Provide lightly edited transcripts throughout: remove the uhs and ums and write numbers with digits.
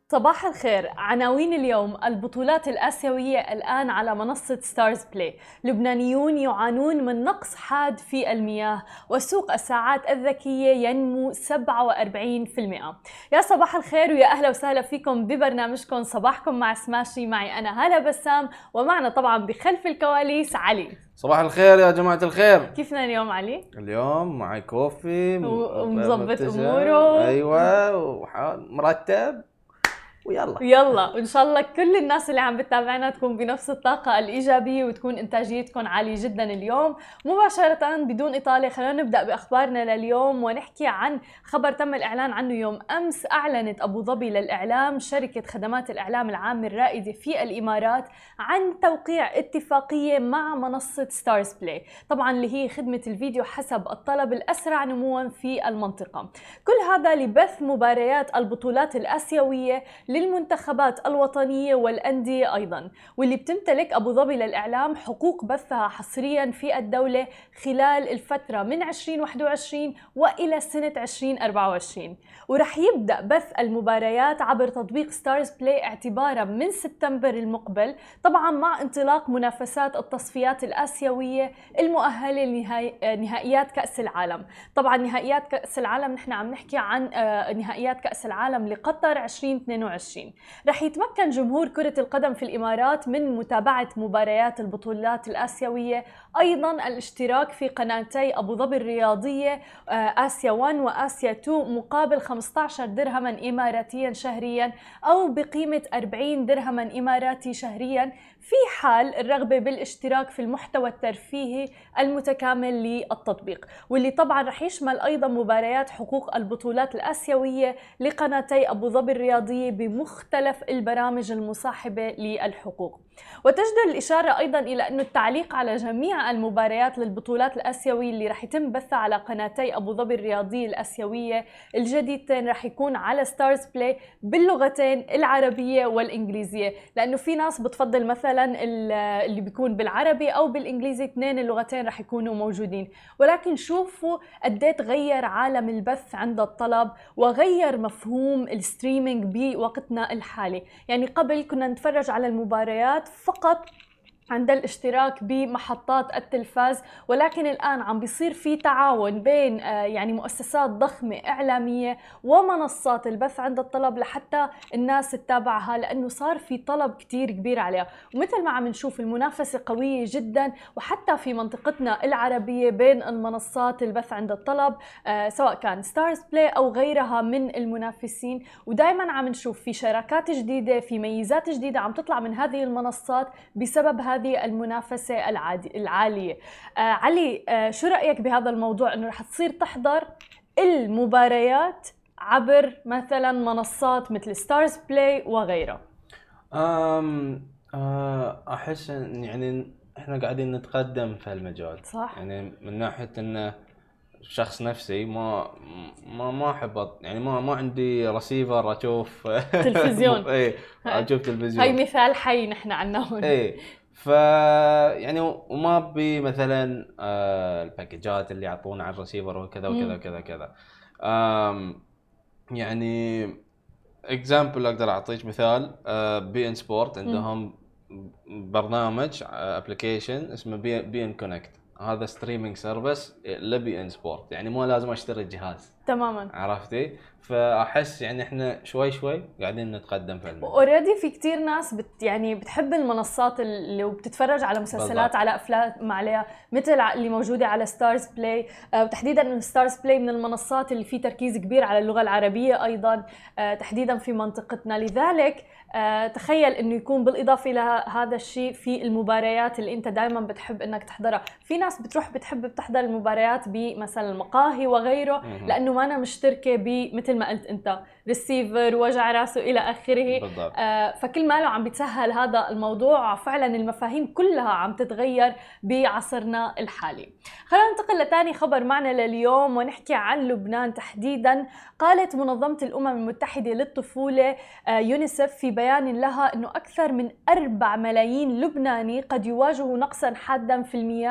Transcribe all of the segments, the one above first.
صباح الخير. عناوين اليوم: البطولات الآسيوية الآن على منصة ستارز بلاي، لبنانيون يعانون من نقص حاد في المياه، وسوق الساعات الذكية ينمو 47%. يا صباح الخير ويا أهلا وسهلا فيكم ببرنامجكم صباحكم مع سماشي. معي أنا هالة بسام، ومعنا طبعا بخلف الكواليس علي. صباح الخير يا جماعة الخير. كيفنا اليوم علي؟ اليوم معي كوفي ومظبط أموره. أيوة مرتب يلا وإن شاء الله كل الناس اللي عم بتتابعنا تكون بنفس الطاقة الإيجابية وتكون إنتاجيتكم عالية جدا اليوم. مباشرة بدون إطالة خلينا نبدأ بأخبارنا لليوم، ونحكي عن خبر تم الإعلان عنه يوم أمس. أعلنت أبو ظبي للإعلام شركة خدمات الإعلام العام الرائدة في الإمارات عن توقيع اتفاقية مع منصة ستارز بلاي، طبعا اللي هي خدمة الفيديو حسب الطلب الأسرع نموا في المنطقة. كل هذا لبث مباريات البطولات الآسيوية للمنتخبات الوطنية والأندية أيضا، واللي بتمتلك أبو ظبي للإعلام حقوق بثها حصريا في الدولة خلال الفترة من 2021 وإلى سنة 2024. ورح يبدأ بث المباريات عبر تطبيق ستارز بلاي اعتبارا من سبتمبر المقبل، طبعا مع انطلاق منافسات التصفيات الآسيوية المؤهلة لنهائيات كأس العالم. طبعا نهائيات كأس العالم نحن عم نحكي عن نهائيات كأس العالم لقطر 2022. رح يتمكن جمهور كرة القدم في الإمارات من متابعة مباريات البطولات الآسيوية، أيضا الاشتراك في قناتي أبو ظبي الرياضية آسيا 1 وآسيا 2 مقابل 15 درهما إماراتيا شهريا أو بقيمة 40 درهما إماراتي شهريا في حال الرغبة بالاشتراك في المحتوى الترفيهي المتكامل للتطبيق، واللي طبعا رح يشمل أيضا مباريات حقوق البطولات الآسيوية لقناتي أبو ظبي الرياضية بمختلف البرامج المصاحبة للحقوق. وتجدر الإشارة أيضا إلى أن التعليق على جميع المباريات للبطولات الآسيوية اللي رح يتم بثها على قناتي أبو ظبي الرياضية الآسيوية الجديدتين رح يكون على ستارز بلاي باللغتين العربية والإنجليزية، لأنه في ناس بتفضل مثلا اللي بيكون بالعربي أو بالإنجليزي، اثنين اللغتين رح يكونوا موجودين. ولكن شوفوا قديه تغير عالم البث عند الطلب وغير مفهوم الستريمينج بوقتنا الحالي. يعني قبل كنا نتفرج على المباريات فقط عند الاشتراك بمحطات التلفاز، ولكن الآن عم بيصير في تعاون بين يعني مؤسسات ضخمة إعلامية ومنصات البث عند الطلب لحتى الناس تتابعها، لأنه صار في طلب كتير كبير عليها. ومثل ما عم نشوف المنافسة قوية جدا، وحتى في منطقتنا العربية بين المنصات البث عند الطلب سواء كان ستارز بلاي أو غيرها من المنافسين. ودائما عم نشوف في شراكات جديدة، في ميزات جديدة عم تطلع من هذه المنصات بسبب هذه المنافسة العالية. علي، شو رأيك بهذا الموضوع انه رح تصير تحضر المباريات عبر مثلا منصات مثل ستارز بلاي وغيرها؟ احس ان يعني احنا قاعدين نتقدم في المجال، صح. يعني من ناحية انه شخص نفسي ما احب يعني ما عندي رسيفر اشوف تلفزيون. اي اشوف تلفزيون، هاي مثال حي نحن عنا هون. اي يعني وما بي مثلا الباكجات اللي يعطونا على الرسيفر وكذا وكذا وكذا كذا. يعني اكزامبل اقدر اعطيك مثال، بي ان سبورت عندهم برنامج ابلكيشن اسمه بي ان كونكت، هذا ستريمينج سيرفيس لبي ان سبورت، يعني مو لازم اشتري الجهاز تماما. عرفتي؟ فاحس يعني احنا شوي قاعدين نتقدم في المجال. اوريدي في كتير ناس يعني بتحب المنصات اللي وبتتفرج على مسلسلات بالضبط. على افلام عليها مثل اللي موجوده على ستارز بلاي، وتحديدا انه ستارز بلاي من المنصات اللي في تركيز كبير على اللغه العربيه ايضا، تحديدا في منطقتنا. لذلك تخيل انه يكون بالاضافه الى هذا الشيء في المباريات اللي انت دائما بتحب انك تحضرها. في ناس بتحب تحضر المباريات بمثلا المقاهي وغيره، لانه ما أنا مشتركه بمثل ما قلت انت ريسيفر وجع راسه الى اخره. فكل ما له عم بتسهل هذا الموضوع، فعلا المفاهيم كلها عم تتغير بعصرنا الحالي. خلينا ننتقل لثاني خبر معنا لليوم ونحكي عن لبنان تحديدا. قالت منظمة الأمم المتحدة للطفولة يونيسف في بيان لها أنه أكثر من 4 ملايين لبناني قد يواجهوا نقصا حادا في المياه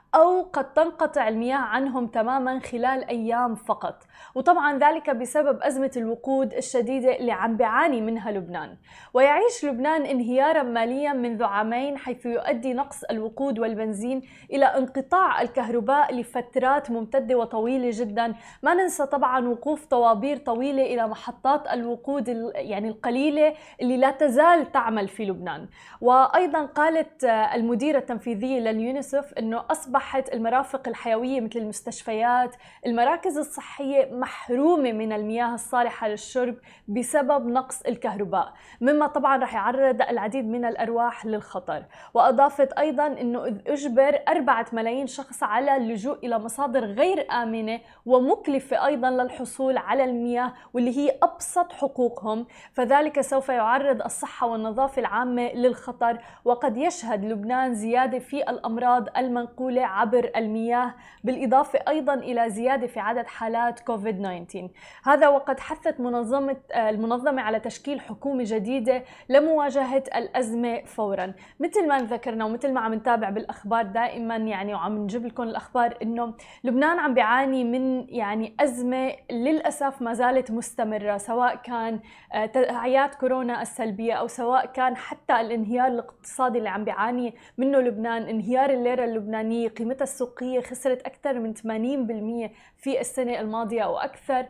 أو قد تنقطع المياه عنهم تماما خلال أيام فقط، وطبعا ذلك بسبب أزمة الوقود الشديدة اللي عم بيعاني منها لبنان. ويعيش لبنان انهيارا ماليا منذ عامين، حيث يؤدي نقص الوقود والبنزين إلى انقطاع الكهرباء لفترات ممتدة وطويلة جدا. ما ننسى طبعا وقوف طوابير طويلة إلى محطات الوقود يعني القليلة اللي لا تزال تعمل في لبنان. وأيضا قالت المديرة التنفيذية لليونيسف أنه أصبحت المرافق الحيوية مثل المستشفيات، المراكز الصحية محرومة من المياه الصالحة للشرب بسبب نقص الكهرباء، مما طبعا رح يعرض العديد من الأرواح للخطر. وأضافت أيضا أنه إذ أجبر 4 ملايين شخص على اللجوء إلى مصادر غير آمنة ومكلفة أيضا للحصول على المياه، واللي هي أبسط حقوقهم، فذلك سوف يعرض الصحة والنظافة العامة للخطر. وقد يشهد لبنان زيادة في الأمراض المنقولة عبر المياه، بالإضافة أيضا إلى زيادة في عدد حالات كوفيد-19. هذا وقد حثت المنظمة على تشكيل حكومة جديدة لمواجهة الأزمة فورا. مثل ما ذكرنا ومثل ما عم نتابع بالأخبار دائما يعني، وعم نجيب لكم الأخبار إنه لبنان عم بيعاني من يعني أزمة للأسف ما زالت مستمرة، سواء كان تداعيات كورونا السلبية أو سواء كان حتى الانهيار الاقتصادي اللي عم بيعاني منه لبنان. انهيار الليرة اللبنانية، قيمتها السوقية خسرت أكثر من 80% في السنة الماضية أو أكثر.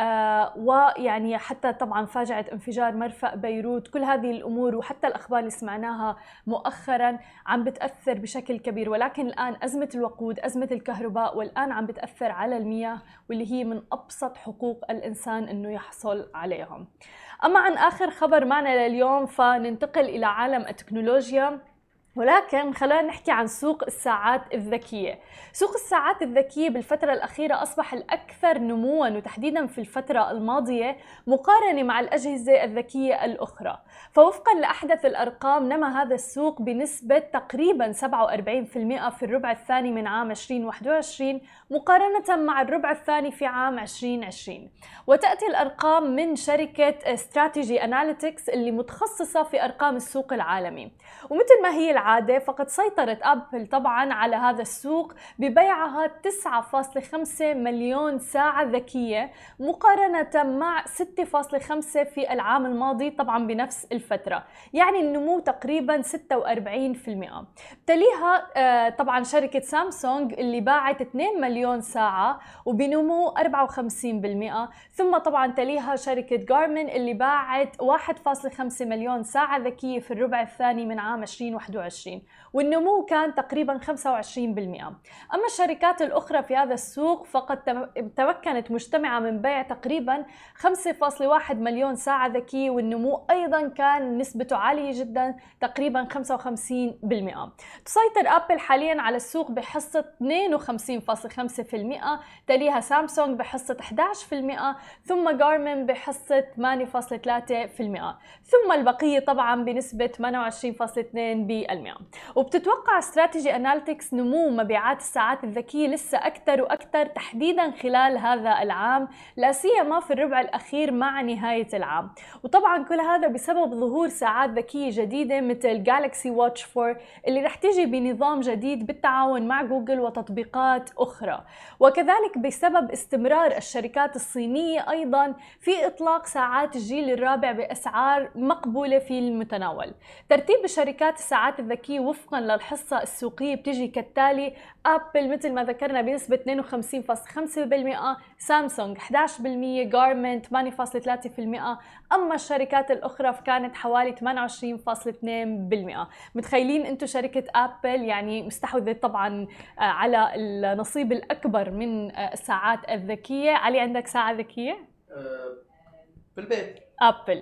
ويعني حتى طبعا فاجعة انفجار مرفأ بيروت، كل هذه الأمور وحتى الأخبار اللي سمعناها مؤخرا عم بتأثر بشكل كبير. ولكن الآن أزمة الوقود، أزمة الكهرباء، والآن عم بتأثر على المياه، واللي هي من أبسط حقوق الإنسان إنه يحصل عليهم. أما عن آخر خبر معنا لليوم، فننتقل إلى عالم التكنولوجيا، ولكن خلينا نحكي عن سوق الساعات الذكية. سوق الساعات الذكية بالفترة الأخيرة أصبح الأكثر نمواً، وتحديداً في الفترة الماضية مقارنة مع الأجهزة الذكية الأخرى. فوفقاً لأحدث الأرقام، نما هذا السوق بنسبة تقريباً 47% في الربع الثاني من عام 2021 مقارنة مع الربع الثاني في عام 2020. وتأتي الأرقام من شركة استراتيجي أناليتكس اللي متخصصة في أرقام السوق العالمي. ومثل ما هي العادة، فقد سيطرت أبل طبعا على هذا السوق ببيعها 9.5 مليون ساعة ذكية مقارنة مع 6.5 في العام الماضي طبعا بنفس الفترة، يعني النمو تقريبا 46%. تليها طبعا شركة سامسونج اللي باعت 2 مليون ساعة وبنمو 54%. ثم طبعا تليها شركة جارمن اللي باعت 1.5 مليون ساعة ذكية في الربع الثاني من عام 2021 والنمو كان تقريبا 25%. أما الشركات الأخرى في هذا السوق فقد تمكنت مجتمعة من بيع تقريبا 5.1 مليون ساعة ذكية، والنمو أيضا كان نسبته عالية جدا تقريبا 55%. تسيطر أبل حاليا على السوق بحصة 52.5%، تليها سامسونج بحصة 11%، ثم جارمن بحصة 8.3%، ثم البقية طبعا بنسبة 28.2%. وبتتوقع استراتيجي أناليتكس نمو مبيعات الساعات الذكية لسه أكثر وأكثر تحديدا خلال هذا العام، لا سيما في الربع الأخير مع نهاية العام. وطبعا كل هذا بسبب ظهور ساعات ذكية جديدة مثل جالكسي واتش 4 اللي رح تيجي بنظام جديد بالتعاون مع جوجل وتطبيقات أخرى، وكذلك بسبب استمرار الشركات الصينية أيضا في إطلاق ساعات الجيل الرابع بأسعار مقبولة في المتناول. ترتيب شركات الساعات الذكية وفقا للحصة السوقية بتجي كالتالي: أبل مثل ما ذكرنا بنسبة 52.5%، سامسونج 11%، جارمن 8.3%، أما الشركات الأخرى فكانت حوالي 28.2%. متخيلين أنتم شركة أبل يعني مستحوذة طبعا على النصيب الأكبر من الساعات الذكية. علي عندك ساعة ذكية؟ في البيت. أبل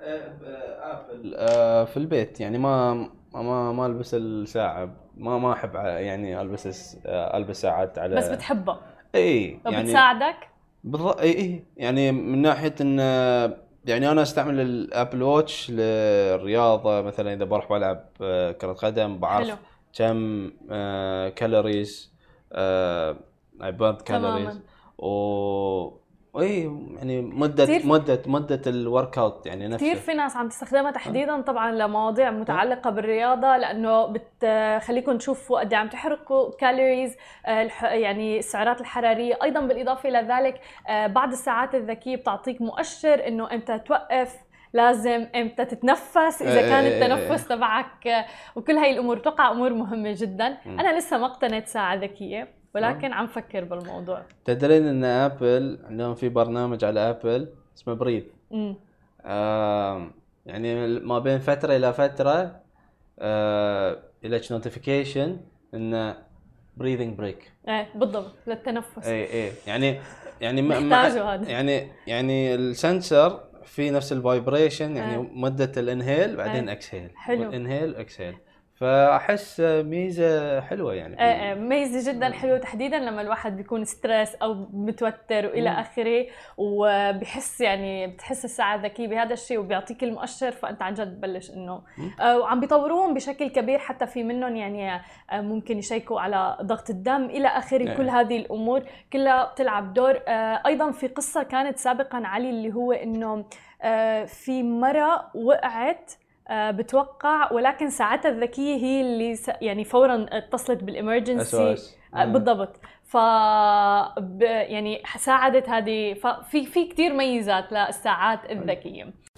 في البيت يعني ما البس الساعة، ما احب يعني البس ساعات على، بس بتحبها. اي يعني بتساعدك بالضبط. اي يعني من ناحية ان يعني انا استعمل الابل واتش للرياضة، مثلا اذا بروح بلعب كرة قدم بعرف كم كالوريز، بيرن كالوريز، اي يعني مده الورك اوت يعني نفسه. كثير في ناس عم تستخدمها تحديدا طبعا لمواضيع متعلقه بالرياضه، لانه بتخليكم تشوفوا قد عم تحرقوا كالوريز، يعني السعرات الحراريه. ايضا بالاضافه الى ذلك بعض الساعات الذكيه بتعطيك مؤشر انه امتى توقف، لازم امتى تتنفس اذا كان التنفس تبعك، وكل هاي الامور بتوقع امور مهمه جدا. انا لسه ما اقتنيت ساعه ذكيه، ولكن عم فكر بالموضوع. تدرين ان ابل عندهم في برنامج على ابل اسمه بريث. يعني ما بين فتره الى فتره لك نوتيفيكيشن ان بريذنج بريك. بالضبط، للتنفس. اي يعني محتاجه هذا. يعني السنسر في نفس الفايبريشن، يعني مده الانهيل بعدين اكسهيل، انهيل اكسهيل. فاحس ميزه حلوه يعني. ميزه جدا حلوه، تحديدا لما الواحد بيكون ستريس او متوتر والى اخره، وبحس يعني بتحس الساعه الذكيه بهذا الشيء وبيعطيك المؤشر، فانت عن جد تبلش انه وعم بيطوروهم بشكل كبير. حتى في منهم يعني ممكن يشيكوا على ضغط الدم الى اخره. كل هذه الامور كلها بتلعب دور. ايضا في قصه كانت سابقا علي، اللي هو انه في مرة وقعت بتوقع، ولكن ساعتها الذكية هي اللي يعني فورا اتصلت بالإمرجنسي. بالضبط. يعني ساعدت هذه. في كتير ميزات للساعات الذكية.